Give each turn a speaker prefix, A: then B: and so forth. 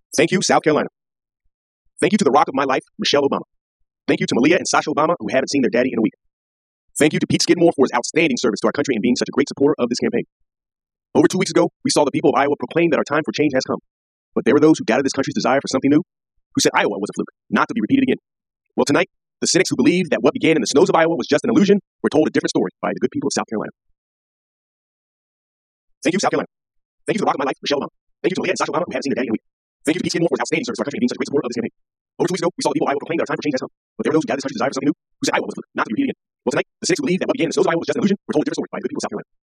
A: Thank you, South Carolina. Thank you to the rock of my life, Michelle Obama. Thank you to Malia and Sasha Obama, who haven't seen their daddy in a week. Thank you to Pete Skidmore for his outstanding service to our country and being such a great supporter of this campaign. Over 2 weeks ago, we saw the people of Iowa proclaim that our time for change has come. But there were those who doubted this country's desire for something new, who said Iowa was a fluke, not to be repeated again. Well, tonight, the cynics who believed that what began in the snows of Iowa was just an illusion were told a different story by the good people of South Carolina. Thank you, South Carolina. Thank you to the rock of my life, Michelle Obama. Thank you to Malia and Sasha Obama, who haven't seen their daddy in a week. Thank you to Pete Skidmore for his outstanding service to our country and being such a great supporter of this campaign. Over 2 weeks ago, we saw the people of Iowa proclaim that our time for change has come. But there were those who doubted this country's desire for something new, who said Iowa was a fluke, not to be repeated again. Well, tonight, the cynics who believed that what began in the snows of Iowa was just an illusion were told a different story by the good people of South Carolina.